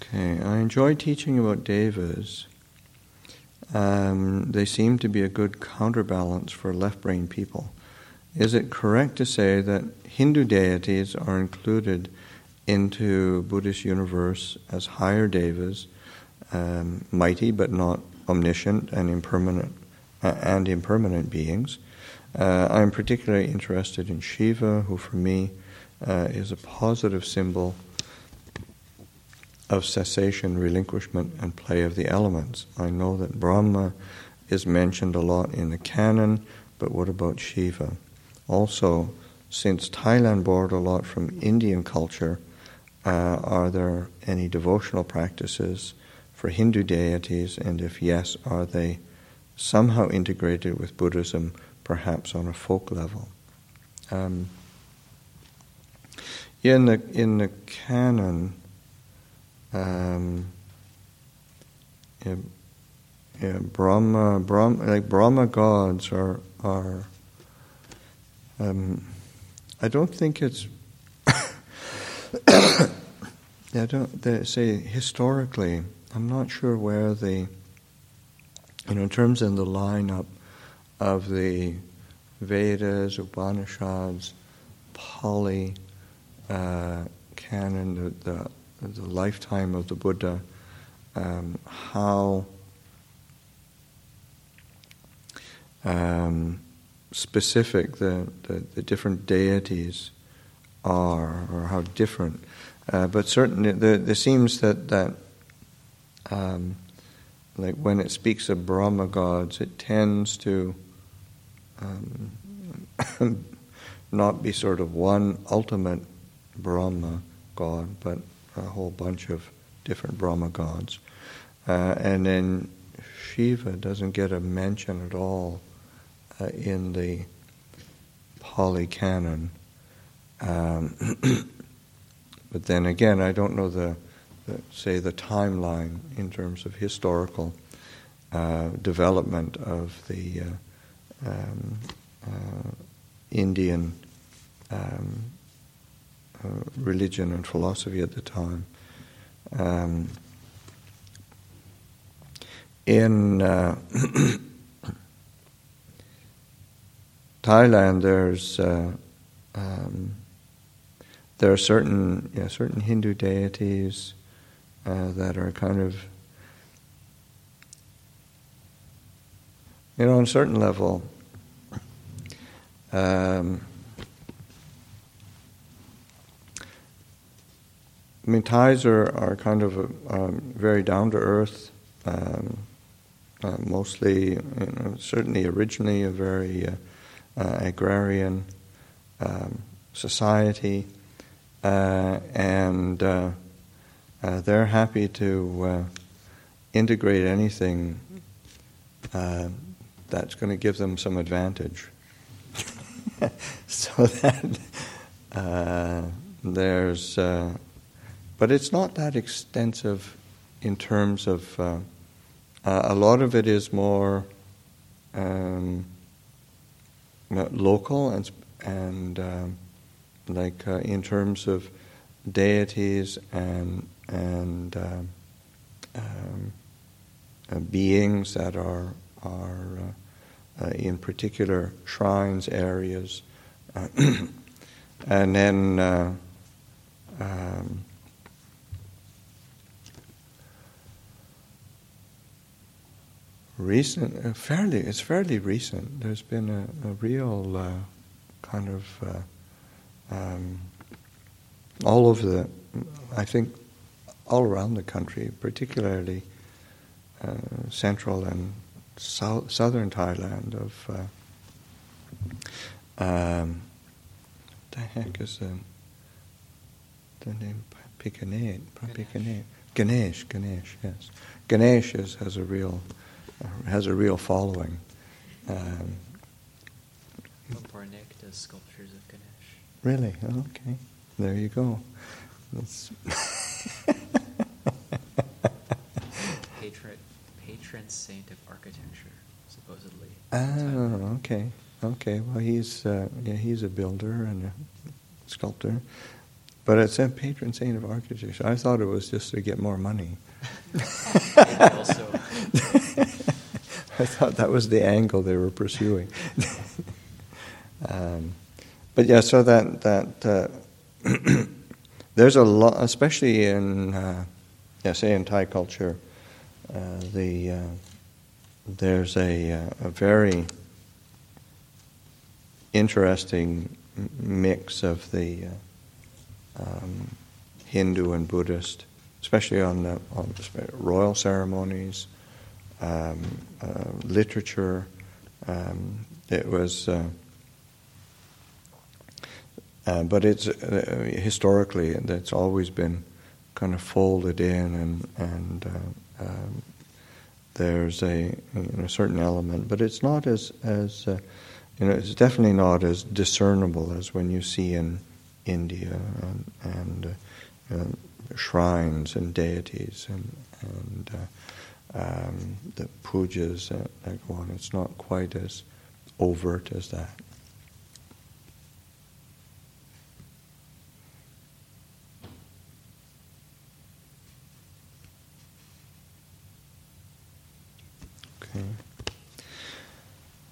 Okay, I enjoy teaching about devas. They seem to be a good counterbalance for left-brain people. Is it correct to say that Hindu deities are included into Buddhist universe as higher devas, mighty but not omniscient and impermanent beings? I'm particularly interested in Shiva, who for me is a positive symbol of cessation, relinquishment, and play of the elements. I know that Brahma is mentioned a lot in the canon, but what about Shiva? Also, since Thailand borrowed a lot from Indian culture, are there any devotional practices for Hindu deities, and if yes, are they somehow integrated with Buddhism, perhaps on a folk level? In the canon, Brahma gods are I don't think it's they say historically, I'm not sure where in terms of the lineup of the Vedas, Upanishads, Pali canon, the lifetime of the Buddha, how specific the different deities are, or how different. But certainly there seems that like when it speaks of Brahma gods, it tends to not be sort of one ultimate Brahma god, but a whole bunch of different Brahma gods. And then Shiva doesn't get a mention at all in the Pali canon. But then again, I don't know the timeline in terms of historical development of the Indian religion and philosophy at the time. In Thailand, there are certain Hindu deities that are kind of, on a certain level, Thais are kind of very down to earth, mostly, certainly originally a very agrarian society, and they're happy to integrate anything that's going to give them some advantage. So that there's, but it's not that extensive in terms of, a lot of it is more local and like in terms of deities and beings that are in particular shrines, areas, and then it's fairly recent. There's been a real kind of all over I think all around the country, particularly central and southern Thailand, of the heck is the name? Ganesh, yes. Ganesh has a real following. Barnik does sculptures of Ganesh. Really? Oh, okay. There you go. Patron saint of architecture, supposedly. Oh, okay. Well, he's a builder and a sculptor. But it said patron saint of architecture. I thought it was just to get more money. Also, I thought that was the angle they were pursuing. But yeah, so that there's a lot, especially in, say in Thai culture, there's a very interesting mix of the Hindu and Buddhist, especially on royal ceremonies, literature. It was, but it's historically it's always been kind of folded in, and there's a certain element, but it's not as it's definitely not as discernible as when you see in India and shrines and deities and the pujas that go on. It's not quite as overt as that.